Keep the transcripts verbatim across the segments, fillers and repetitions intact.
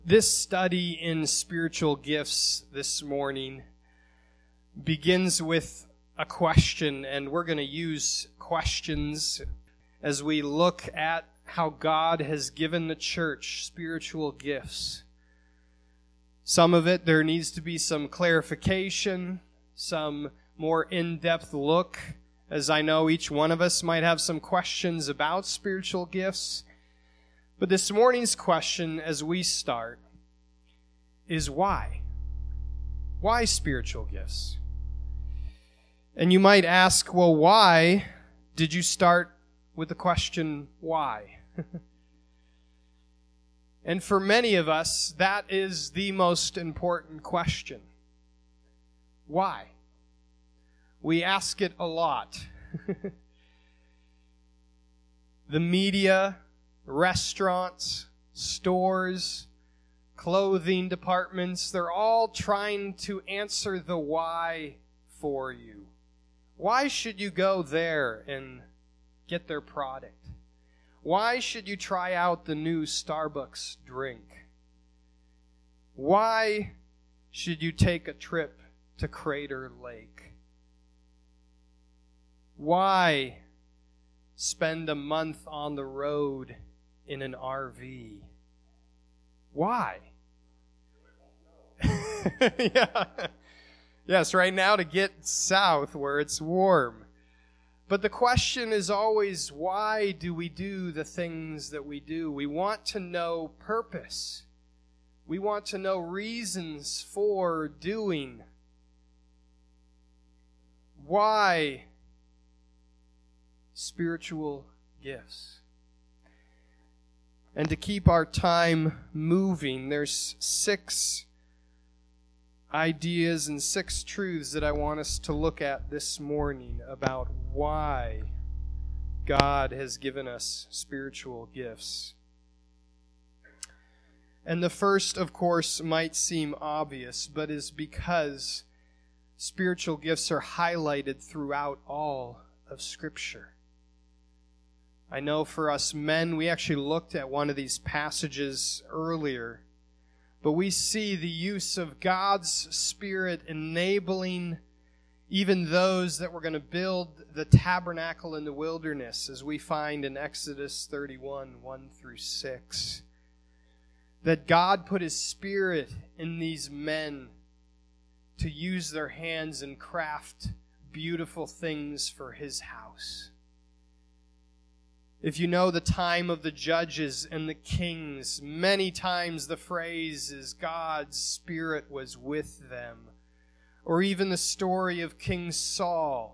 This study in spiritual gifts this morning begins with a question, and we're going to use questions as we look at how God has given the church spiritual gifts. Some of it, there needs to be some clarification, some more in-depth look, as I know each one of us might have some questions about spiritual gifts. But this morning's question as we start is why? Why spiritual gifts? And you might ask, well, why did you start with the question, why? And for many of us, that is the most important question. Why? We ask it a lot. The media, restaurants, stores, clothing departments, they're all trying to answer the why for you. Why should you go there and get their product? Why should you try out the new Starbucks drink? Why should you take a trip to Crater Lake? Why spend a month on the road in an R V? Why? Yeah. Yes, right now to get south where it's warm. But the question is always, why do we do the things that we do? We want to know purpose. We want to know reasons for doing. Why spiritual gifts? And to keep our time moving, there's six ideas and six truths that I want us to look at this morning about why God has given us spiritual gifts. And the first, of course, might seem obvious, but is because spiritual gifts are highlighted throughout all of Scripture. I know for us men, we actually looked at one of these passages earlier, but we see the use of God's Spirit enabling even those that were going to build the tabernacle in the wilderness, as we find in Exodus thirty-one, one through six. That God put His Spirit in these men to use their hands and craft beautiful things for His house. If you know the time of the judges and the kings, many times the phrase is God's Spirit was with them. Or even the story of King Saul,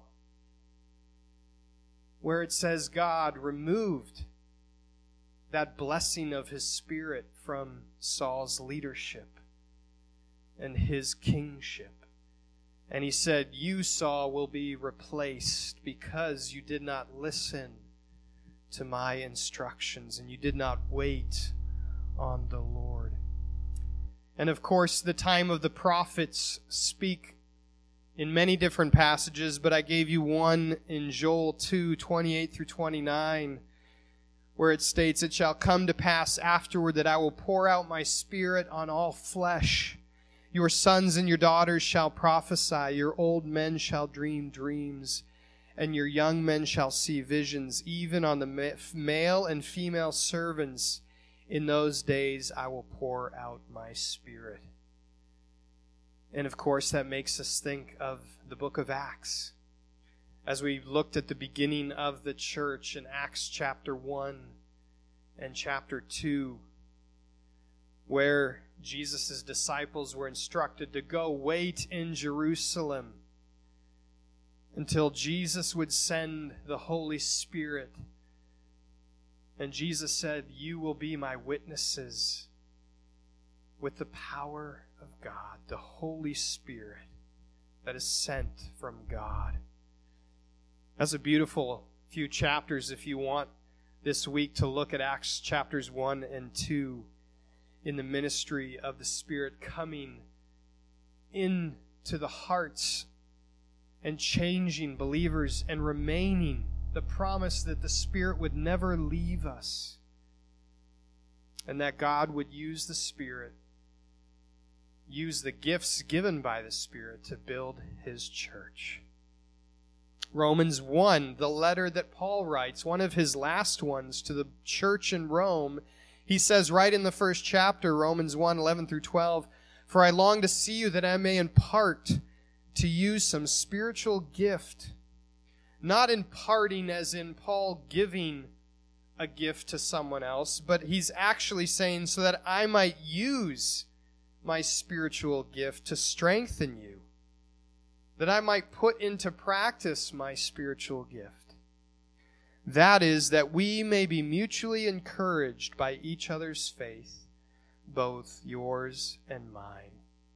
where it says God removed that blessing of His Spirit from Saul's leadership and his kingship. And He said, you, Saul, will be replaced because you did not listen to my instructions, and you did not wait on the Lord. And of course, the time of the prophets speak in many different passages, but I gave you one in Joel two, twenty-eight through twenty-nine, where it states, it shall come to pass afterward that I will pour out my Spirit on all flesh. Your sons and your daughters shall prophesy, your old men shall dream dreams, and your young men shall see visions, even on the male and female servants. In those days I will pour out my Spirit. And of course that makes us think of the book of Acts. As we looked at the beginning of the church in Acts chapter one and chapter two, where Jesus' disciples were instructed to go wait in Jerusalem until Jesus would send the Holy Spirit. And Jesus said, you will be my witnesses with the power of God, the Holy Spirit that is sent from God. That's a beautiful few chapters if you want this week to look at Acts chapters one and two in the ministry of the Spirit coming into the hearts and changing believers and remaining, the promise that the Spirit would never leave us. and that God would use the Spirit, use the gifts given by the Spirit to build His church. Romans one, the letter that Paul writes, one of his last ones to the church in Rome, he says right in the first chapter, Romans one, eleven through twelve, "For I long to see you that I may impart to you some spiritual gift." Not imparting as in Paul giving a gift to someone else, but he's actually saying so that I might use my spiritual gift to strengthen you, that I might put into practice my spiritual gift. That is, that we may be mutually encouraged by each other's faith, both yours and mine.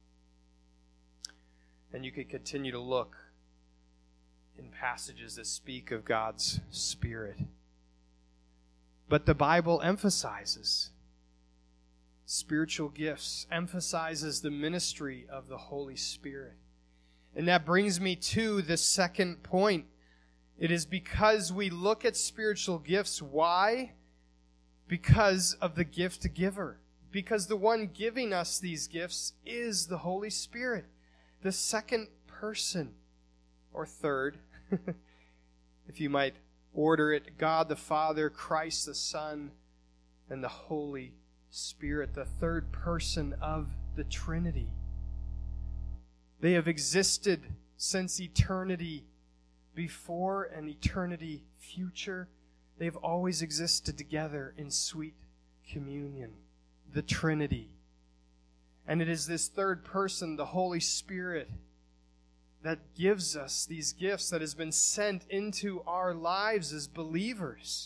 And you could continue to look in passages that speak of God's Spirit. But the Bible emphasizes spiritual gifts, emphasizes the ministry of the Holy Spirit. And that brings me to the second point. It is because we look at spiritual gifts. Why? Because of the gift giver. Because the one giving us these gifts is the Holy Spirit, the second person, or third, if you might order it, God the Father, Christ the Son, and the Holy Spirit, the third person of the Trinity. They have existed since eternity before and eternity future. They've always existed together in sweet communion, the Trinity. And it is this third person, the Holy Spirit, that gives us these gifts, that has been sent into our lives as believers.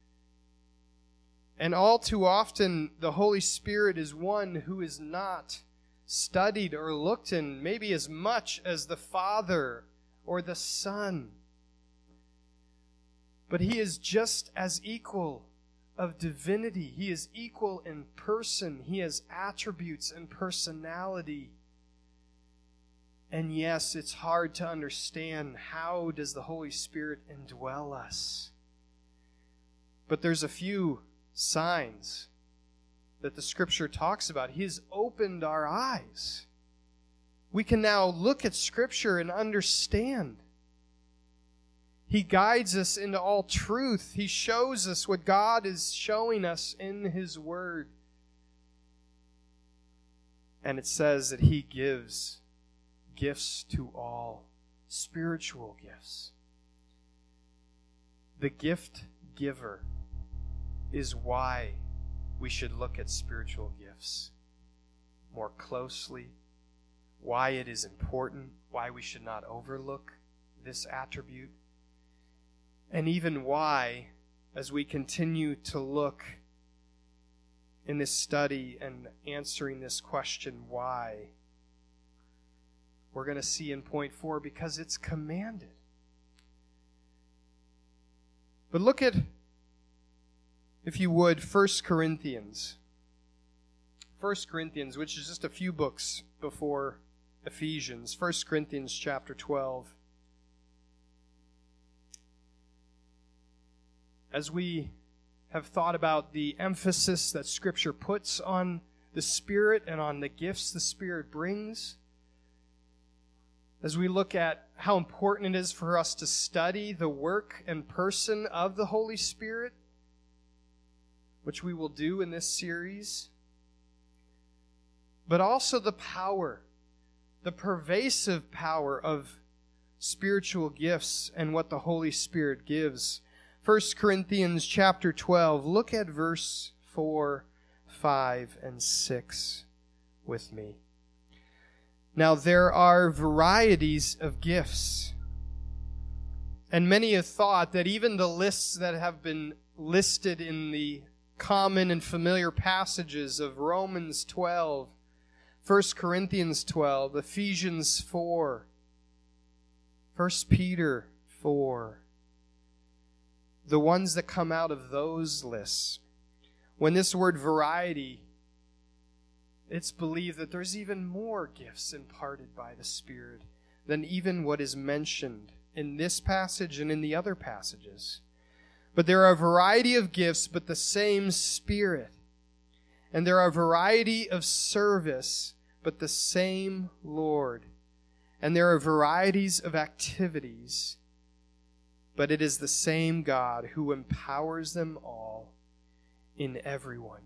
And all too often, the Holy Spirit is one who is not studied or looked in maybe as much as the Father or the Son. But He is just as equal of divinity. He is equal in person. He has attributes and personality. And yes, it's hard to understand how does the Holy Spirit indwell us. But there's a few signs that the Scripture talks about. He has opened our eyes. We can now look at Scripture and understand. He guides us into all truth. He shows us what God is showing us in His Word. And it says that He gives gifts to all, spiritual gifts. The gift giver is why we should look at spiritual gifts more closely, why it is important, why we should not overlook this attribute, and even why, as we continue to look in this study and answering this question, why, we're going to see in point four, because it's commanded. But look at, if you would, First Corinthians. First Corinthians, which is just a few books before Ephesians. First Corinthians chapter twelve. As we have thought about the emphasis that Scripture puts on the Spirit and on the gifts the Spirit brings, as we look at how important it is for us to study the work and person of the Holy Spirit, which we will do in this series, but also the power, the pervasive power of spiritual gifts and what the Holy Spirit gives. First Corinthians chapter twelve, look at verse four, five, and six with me. Now there are varieties of gifts, and many have thought that even the lists that have been listed in the common and familiar passages of Romans twelve, First Corinthians twelve, Ephesians four, First Peter four, the ones that come out of those lists, when this word variety, it's believed that there's even more gifts imparted by the Spirit than even what is mentioned in this passage and in the other passages. But there are a variety of gifts, but the same Spirit. And there are a variety of service, but the same Lord. And there are varieties of activities, but it is the same God who empowers them all in everyone.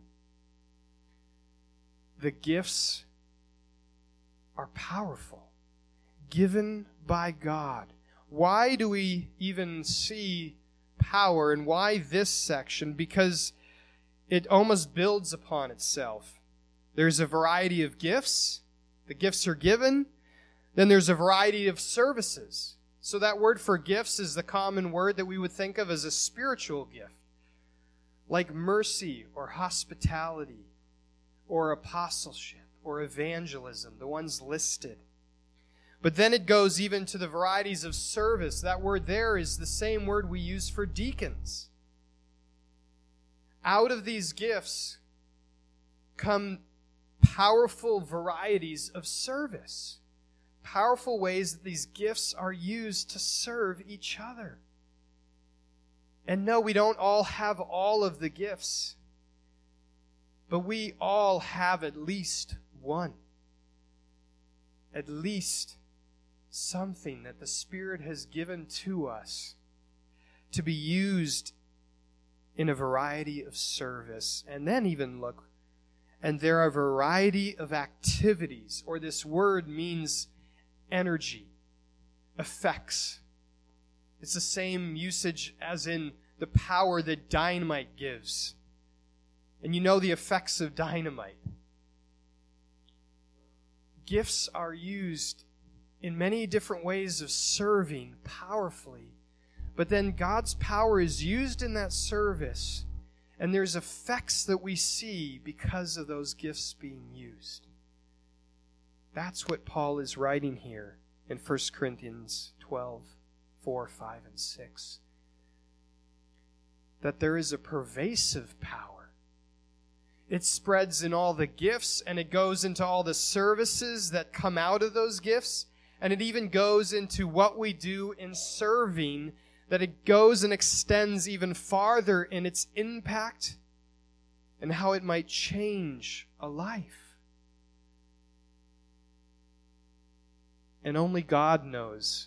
The gifts are powerful, given by God. Why do we even see power, and why this section? Because it almost builds upon itself. There's a variety of gifts. The gifts are given. Then there's a variety of services. So that word for gifts is the common word that we would think of as a spiritual gift, like mercy or hospitality or apostleship or evangelism, the ones listed. But then it goes even to the varieties of service. That word there is the same word we use for deacons. Out of these gifts come powerful varieties of service. Powerful ways that these gifts are used to serve each other. And no, we don't all have all of the gifts, but we all have at least one. At least something that the Spirit has given to us to be used in a variety of service. And then even look, and there are a variety of activities, or this word means energy, effects. It's the same usage as in the power that dynamite gives. And you know the effects of dynamite. Gifts are used in many different ways of serving powerfully. But then God's power is used in that service, and there's effects that we see because of those gifts being used. That's what Paul is writing here in First Corinthians twelve, four, five, and six. That there is a pervasive power. It spreads in all the gifts, and it goes into all the services that come out of those gifts, and it even goes into what we do in serving, that it goes and extends even farther in its impact and how it might change a life. And only God knows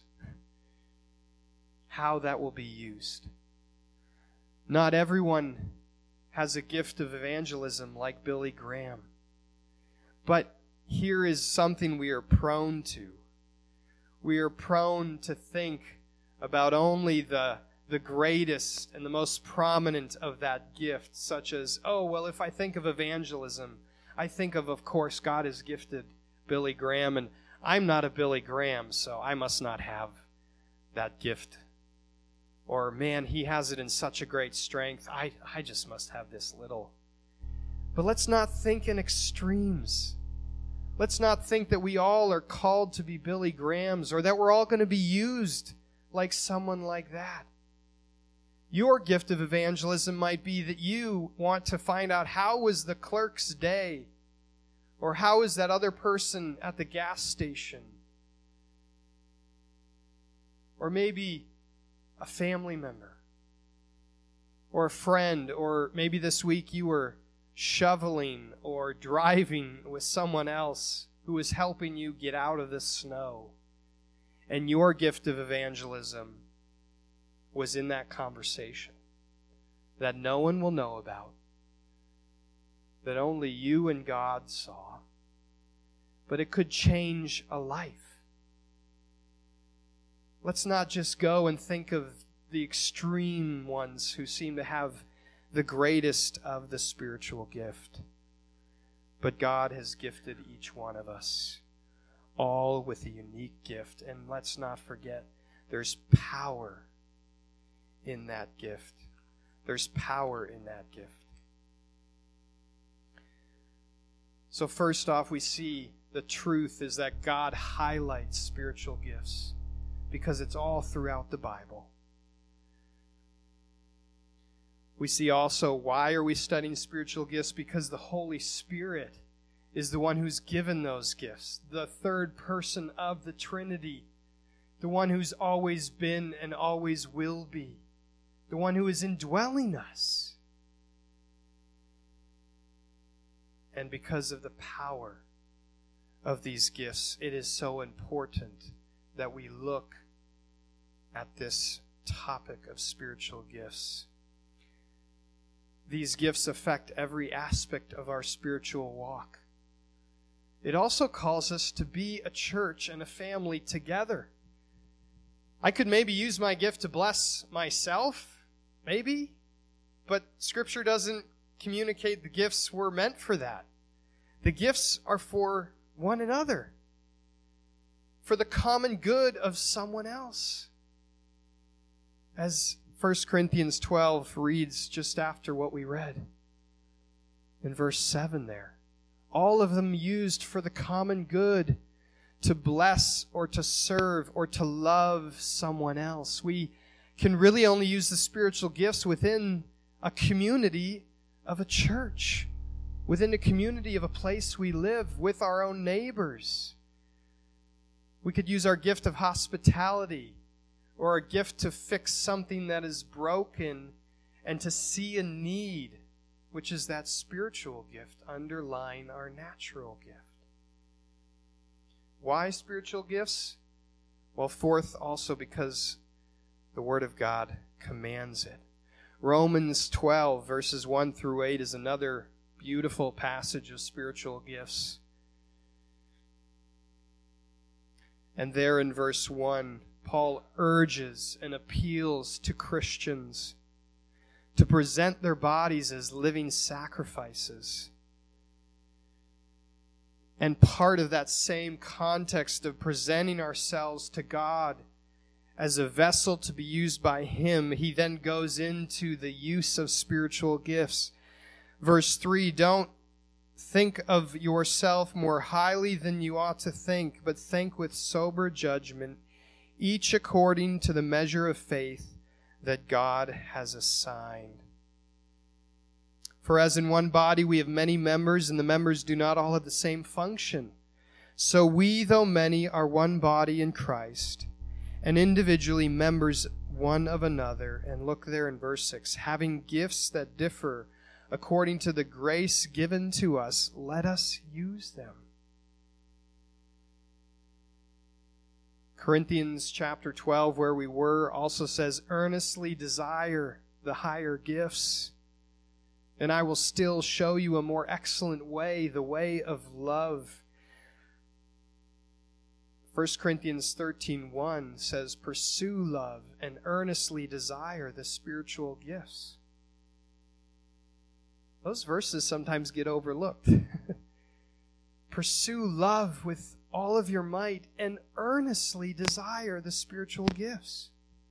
how that will be used. Not everyone has a gift of evangelism like Billy Graham. But here is something we are prone to. We are prone to think about only the, the greatest and the most prominent of that gift, such as, oh, well, if I think of evangelism, I think of, of course, God has gifted Billy Graham, and I'm not a Billy Graham, so I must not have that gift. Or, man, he has it in such a great strength. I, I just must have this little. But let's not think in extremes. Let's not think that we all are called to be Billy Grahams, or that we're all going to be used like someone like that. Your gift of evangelism might be that you want to find out how was the clerk's day, or how is that other person at the gas station, or maybe a family member, or a friend, or maybe this week you were shoveling or driving with someone else who is helping you get out of the snow. And your gift of evangelism was in that conversation that no one will know about, that only you and God saw. But it could change a life. Let's not just go and think of the extreme ones who seem to have the greatest of the spiritual gift. But God has gifted each one of us, all with a unique gift. And let's not forget, there's power in that gift. There's power in that gift. So first off, we see the truth is that God highlights spiritual gifts because it's all throughout the Bible. We see also, why are we studying spiritual gifts? Because the Holy Spirit is the one who's given those gifts, the third person of the Trinity, the one who's always been and always will be, the one who is indwelling us. and because of the power of these gifts, it is so important that we look at this topic of spiritual gifts. These gifts affect every aspect of our spiritual walk. It also calls us to be a church and a family together. I could maybe use my gift to bless myself, maybe, but Scripture doesn't communicate the gifts were meant for that. The gifts are for one another, for the common good of someone else. As First Corinthians twelve reads just after what we read, in verse seven there, all of them used for the common good, to bless or to serve or to love someone else. We can really only use the spiritual gifts within a community of a church, within a community of a place we live, with our own neighbors. We could use our gift of hospitality or a gift to fix something that is broken and to see a need, which is that spiritual gift underlying our natural gift. Why spiritual gifts? Well, fourth, also because the Word of God commands it. Romans twelve, verses one through eight is another beautiful passage of spiritual gifts. And there in verse one, Paul urges and appeals to Christians to present their bodies as living sacrifices. And part of that same context of presenting ourselves to God as a vessel to be used by Him, he then goes into the use of spiritual gifts. Verse three, don't think of yourself more highly than you ought to think, but think with sober judgment, each according to the measure of faith that God has assigned. For as in one body we have many members, and the members do not all have the same function, so we, though many, are one body in Christ, and individually members one of another. And look there in verse six, having gifts that differ according to the grace given to us, let us use them. Corinthians chapter twelve, where we were, also says, earnestly desire the higher gifts, and I will still show you a more excellent way, the way of love. First Corinthians thirteen one says, pursue love and earnestly desire the spiritual gifts. Those verses sometimes get overlooked. Pursue love with all of your might and earnestly desire the spiritual gifts.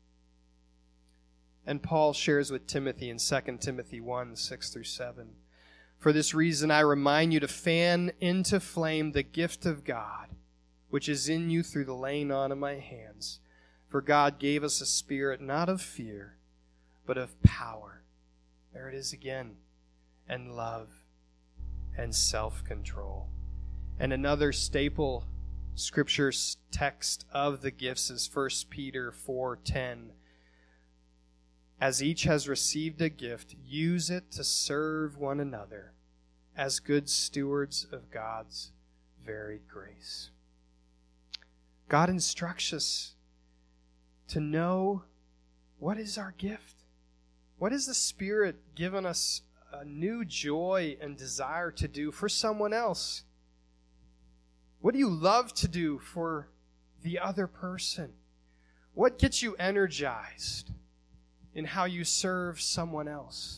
And Paul shares with Timothy in Second Timothy one, six through seven. For this reason I remind you to fan into flame the gift of God, which is in you through the laying on of my hands. For God gave us a spirit not of fear, but of power. There it is again. And love and self-control. And another staple scripture text of the gifts is First Peter four ten. As each has received a gift, use it to serve one another as good stewards of God's varied grace. God instructs us to know what is our gift. What has the Spirit given us a new joy and desire to do for someone else? What do you love to do for the other person? What gets you energized in how you serve someone else?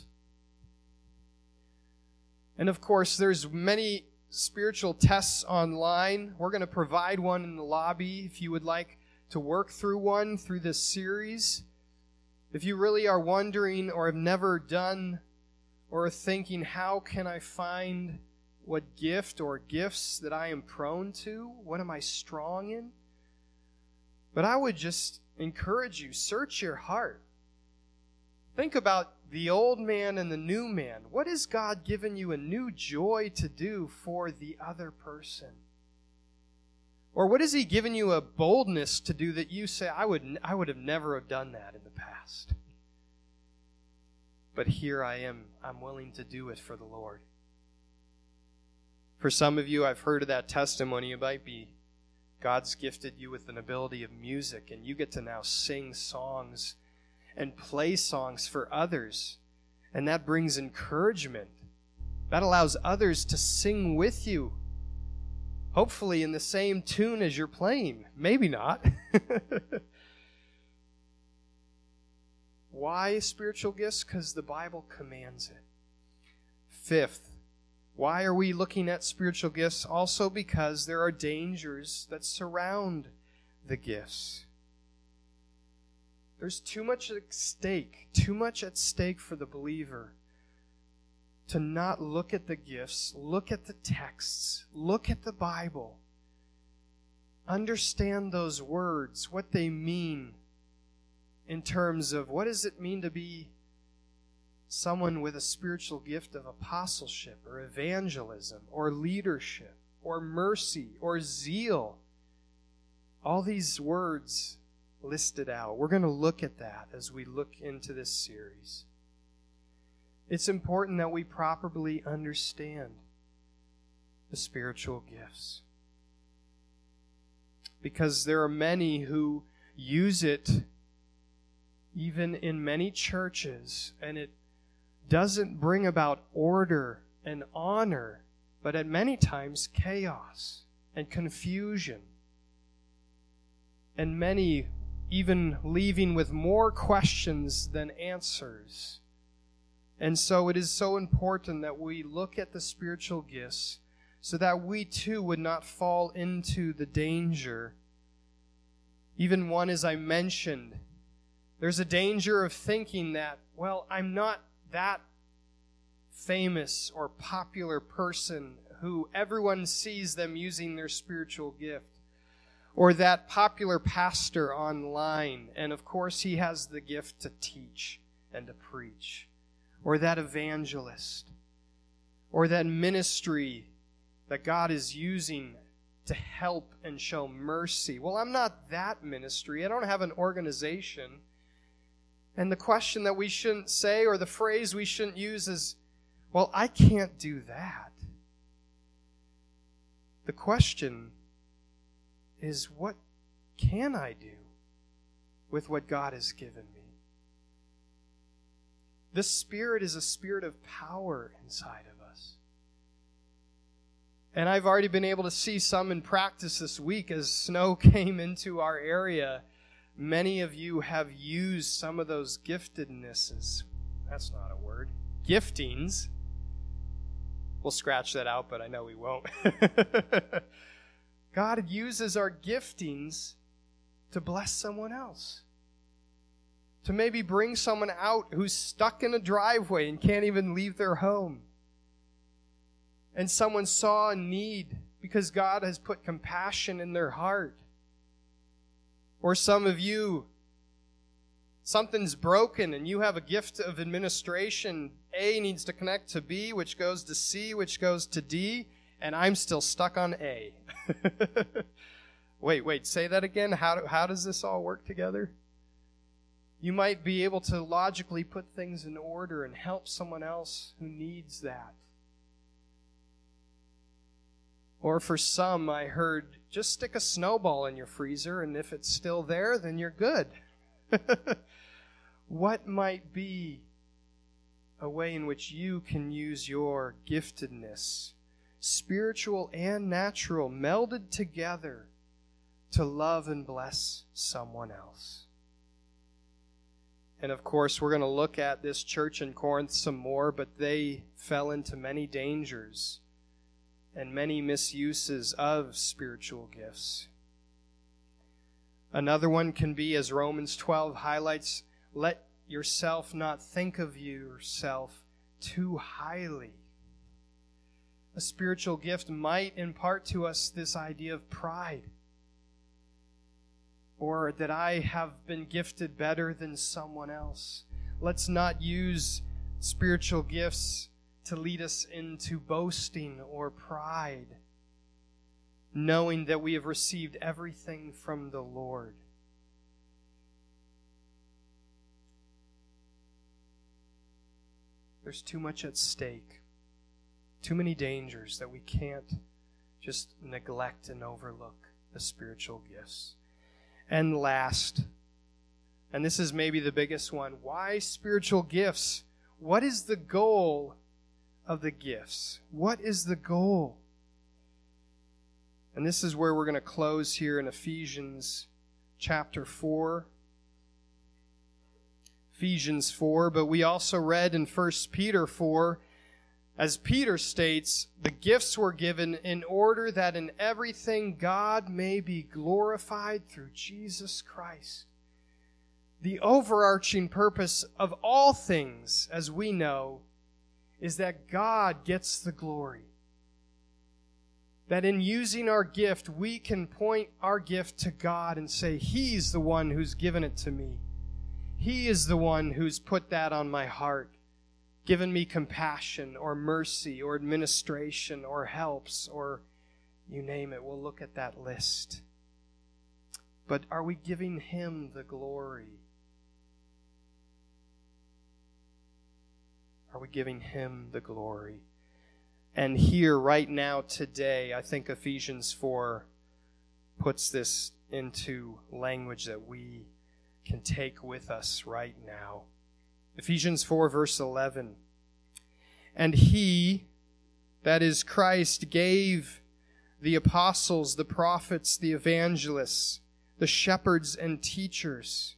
And of course, there's many spiritual tests online. We're going to provide one in the lobby if you would like to work through one through this series. If you really are wondering or have never done or thinking, how can I find what gift or gifts that I am prone to? What am I strong in? But I would just encourage you, search your heart. Think about the old man and the new man. What has God given you a new joy to do for the other person? Or what has He given you a boldness to do that you say, I would, I would have never have done that in the past. But here I am, I'm willing to do it for the Lord. For some of you, I've heard of that testimony. It might be God's gifted you with an ability of music, and you get to now sing songs and play songs for others. And that brings encouragement. That allows others to sing with you. Hopefully in the same tune as you're playing. Maybe not. Why spiritual gifts? Because the Bible commands it. Fifth, why are we looking at spiritual gifts? Also because there are dangers that surround the gifts. There's too much at stake, too much at stake for the believer to not look at the gifts, look at the texts, look at the Bible, understand those words, what they mean in terms of what does it mean to be someone with a spiritual gift of apostleship or evangelism or leadership or mercy or zeal. All these words listed out. We're going to look at that as we look into this series. It's important that we properly understand the spiritual gifts, because there are many who use it even in many churches, and it doesn't bring about order and honor, but at many times chaos and confusion, and many even leaving with more questions than answers. And so it is so important that we look at the spiritual gifts so that we too would not fall into the danger. Even one, as I mentioned, there's a danger of thinking that, well, I'm not that famous or popular person who everyone sees them using their spiritual gift. Or that popular pastor online, and of course he has the gift to teach and to preach. Or that evangelist. Or that ministry that God is using to help and show mercy. Well, I'm not that ministry. I don't have an organization. And the question that we shouldn't say, or the phrase we shouldn't use is, well, I can't do that. The question is, what can I do with what God has given me? This Spirit is a spirit of power inside of us. And I've already been able to see some in practice this week as snow came into our area. Many of you have used some of those giftednesses. That's not a word. Giftings. We'll scratch that out, but I know we won't. God uses our giftings to bless someone else. To maybe bring someone out who's stuck in a driveway and can't even leave their home. And someone saw a need because God has put compassion in their heart. Or some of you, something's broken and you have a gift of administration. A needs to connect to B, which goes to C, which goes to D, and I'm still stuck on A. Wait, wait, say that again? How, do, how does this all work together? You might be able to logically put things in order and help someone else who needs that. Or for some, I heard, just stick a snowball in your freezer, and if it's still there, then you're good. What might be a way in which you can use your giftedness, spiritual and natural, melded together to love and bless someone else? And of course, we're going to look at this church in Corinth some more, but they fell into many dangers and many misuses of spiritual gifts. Another one can be, as Romans twelve highlights, let yourself not think of yourself too highly. A spiritual gift might impart to us this idea of pride, or that I have been gifted better than someone else. Let's not use spiritual gifts to lead us into boasting or pride, knowing that we have received everything from the Lord. There's too much at stake, Too many dangers that we can't just neglect and overlook the spiritual gifts. And last, and this is maybe the biggest one, why spiritual gifts? What is the goal of the gifts? What is the goal? And this is where we're going to close here in Ephesians chapter four. Ephesians four, but we also read in First Peter four, as Peter states, the gifts were given in order that in everything God may be glorified through Jesus Christ. The overarching purpose of all things, as we know, is that God gets the glory. That in using our gift, we can point our gift to God and say, He's the one who's given it to me. He is the one who's put that on my heart, given me compassion or mercy or administration or helps or you name it. We'll look at that list. But are we giving Him the glory? Are we giving Him the glory? And here, right now, today, I think Ephesians four puts this into language that we can take with us right now. Ephesians four, verse eleven. And He, that is Christ, gave the apostles, the prophets, the evangelists, the shepherds and teachers.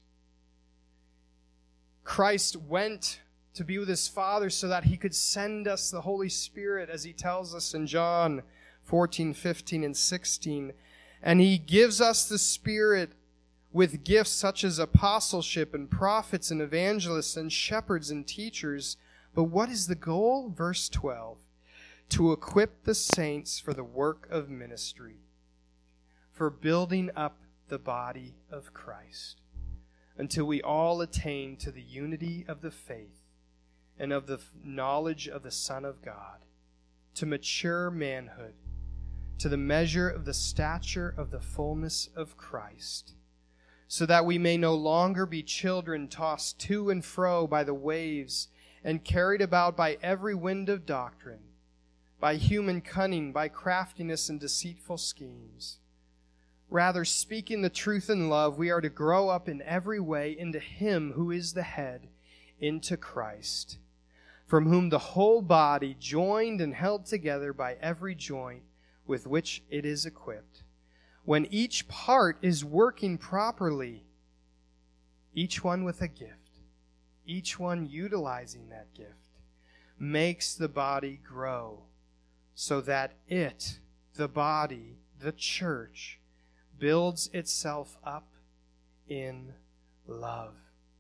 Christ went to be with His Father so that He could send us the Holy Spirit, as He tells us in John fourteen, fifteen, and sixteen. And He gives us the Spirit with gifts such as apostleship and prophets and evangelists and shepherds and teachers. But what is the goal? Verse twelve. To equip the saints for the work of ministry, for building up the body of Christ, until we all attain to the unity of the faith and of the knowledge of the Son of God, to mature manhood, to the measure of the stature of the fullness of Christ, so that we may no longer be children tossed to and fro by the waves and carried about by every wind of doctrine, by human cunning, by craftiness and deceitful schemes. Rather, speaking the truth in love, we are to grow up in every way into Him who is the head, into Christ, from whom the whole body, joined and held together by every joint with which it is equipped, when each part is working properly, each one with a gift, each one utilizing that gift, makes the body grow so that it, the body, the church, builds itself up in love.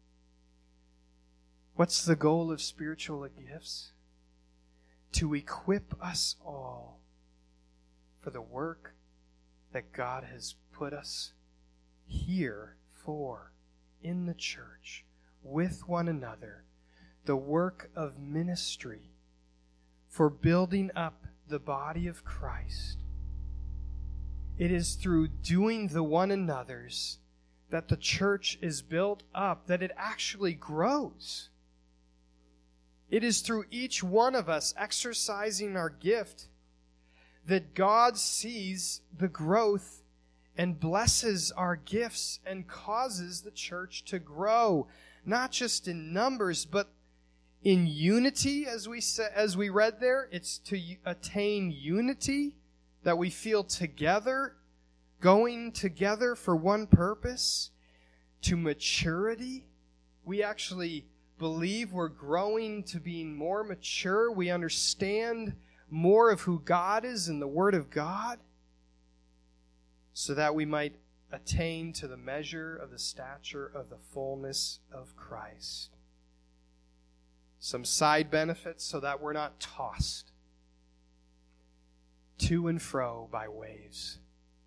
What's the goal of spiritual gifts? To equip us all for the work that God has put us here for, in the church, with one another, the work of ministry, for building up the body of Christ. It is through doing the one another's that the church is built up, that it actually grows. It is through each one of us exercising our gift that God sees the growth and blesses our gifts and causes the church to grow, not just in numbers, but in unity, as we sa- as we read there. It's to u- attain unity, that we feel together, going together for one purpose, to maturity. We actually believe we're growing to being more mature. We understand more of who God is in the Word of God, so that we might attain to the measure of the stature of the fullness of Christ. Some side benefits so that we're not tossed to and fro by waves,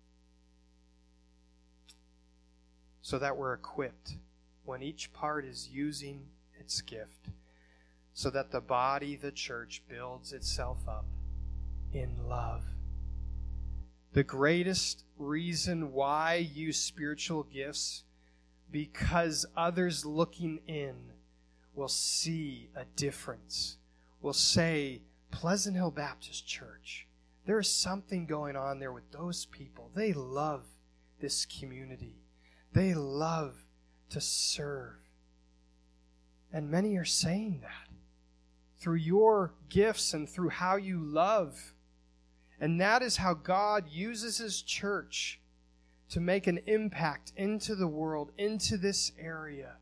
so that we're equipped when each part is using its gift, so that the body, the church, builds itself up in love. The greatest reason why use spiritual gifts, because others looking in will see a difference, will say, Pleasant Hill Baptist Church, there is something going on there with those people. They love this community. They love to serve. And many are saying that through your gifts and through how you love. And that is how God uses His church to make an impact into the world, into this area.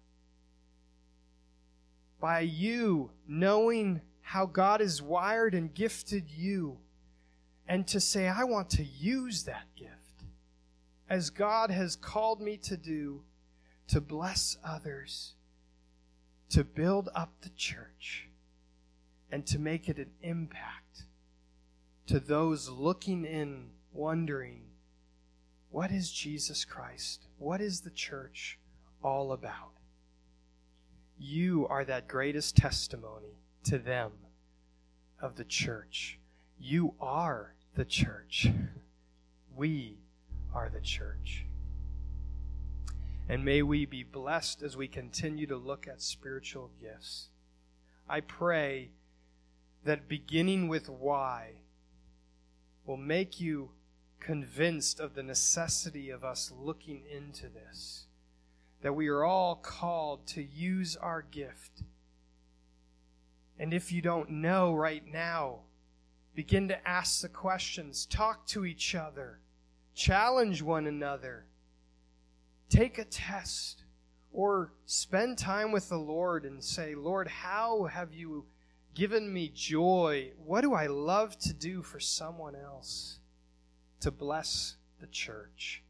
By you knowing how God has wired and gifted you, and to say, I want to use that gift as God has called me to do, to bless others, to build up the church, and to make it an impact to those looking in, wondering, what is Jesus Christ? What is the church all about? You are that greatest testimony to them of the church. You are the church. We are the church. And may we be blessed as we continue to look at spiritual gifts. I pray that beginning with why will make you convinced of the necessity of us looking into this. That we are all called to use our gift. And if you don't know right now, begin to ask the questions. Talk to each other. Challenge one another. Take a test. Or spend time with the Lord and say, Lord, how have you given me joy? What do I love to do for someone else to bless the church?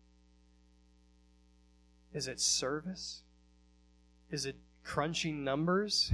Is it service? Is it crunching numbers?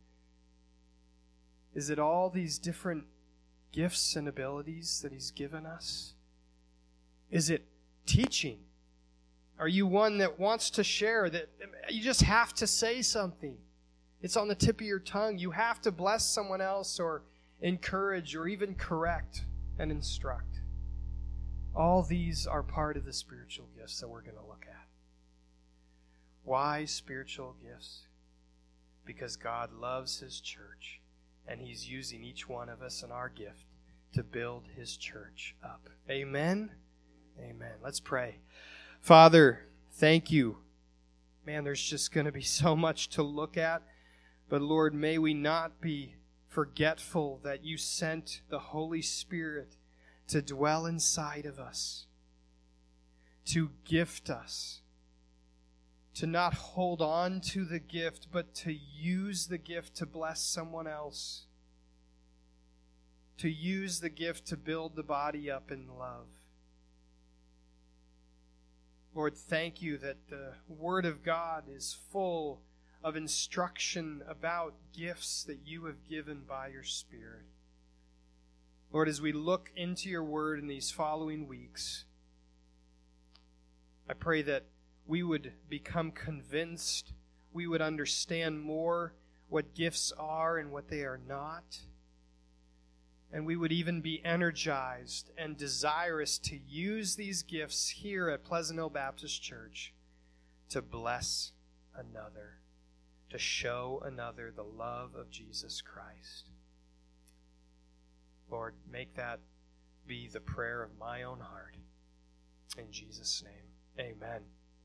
Is it all these different gifts and abilities that He's given us? Is it teaching? Are you one that wants to share, that you just have to say something? It's on the tip of your tongue. You have to bless someone else or encourage or even correct and instruct. All these are part of the spiritual gifts that we're going to look at. Why spiritual gifts? Because God loves His church, and He's using each one of us and our gift to build His church up. Amen? Amen. Let's pray. Father, thank you. Man, there's just going to be so much to look at. But Lord, may we not be forgetful that you sent the Holy Spirit to dwell inside of us, to gift us, to not hold on to the gift, but to use the gift to bless someone else, to use the gift to build the body up in love. Lord, thank you that the Word of God is full of instruction about gifts that you have given by your Spirit. Lord, as we look into your Word in these following weeks, I pray that we would become convinced, we would understand more what gifts are and what they are not, and we would even be energized and desirous to use these gifts here at Pleasant Hill Baptist Church to bless another, to show another the love of Jesus Christ. Lord, make that be the prayer of my own heart. In Jesus' name, amen.